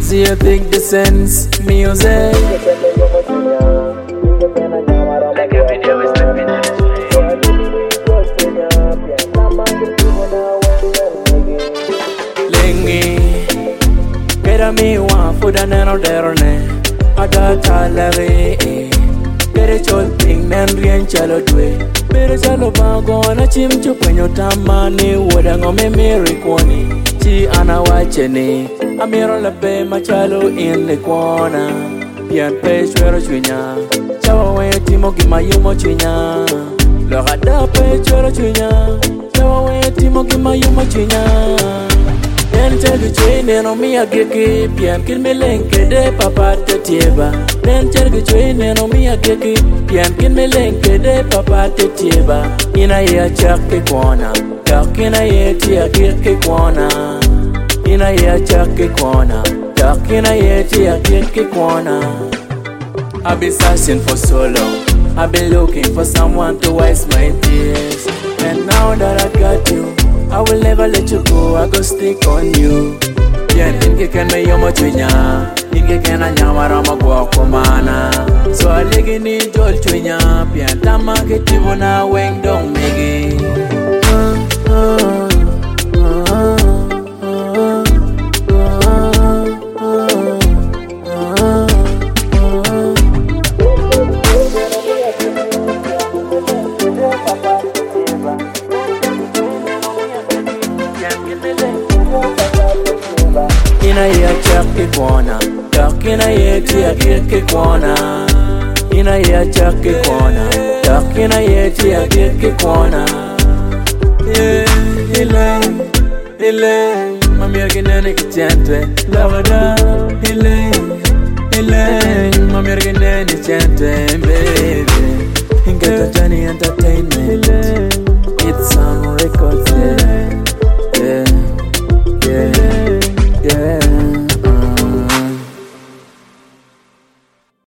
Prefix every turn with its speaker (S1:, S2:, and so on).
S1: easy to think the sense music. Like every day we stepping in this way. Lingy, get me one food and no derone. Adata lave, get a chol thing and rien chalo dwe. Pero chalo bago na chim chupenyo tamani woda ngome miri kwani. Chi anawacheni, amiro labe machalo in the corner. Pian pe chwero chwinya, chawa we timo gimayumo chinya. Lorada pe chwero chwinya, chawa we timo gimayumo chinya. Then tell the chain no me a geki, pian kin me lenke de papa te tieba. Then tell the chain no me a geki, pian kin me lenke de papa te tieba. Ina ya chakke kwana, takina ye tia geki kwana. Ina ya chakke kwana, takina ye tia geki kwana. I've been searching for so long, I've been looking for someone to waste my tears. And now that I got you, I will never let you go, I go stick on you. Yeah, inge ken me yomo chwinya, inge ken anyama rama kwa kumana. So I legi ni jol chwinya, pian tama ke tivo na weng dong megi. Ina ya chakke kwana, takina ye tia geki kwana. Ina ya chakke kwana, takina ye tia geki kwana. Ile, mami erginene kichente, lavada. Ile, mami erginene kichente, baby. Ingeta Johnny Entertainment, it's on records, yeah.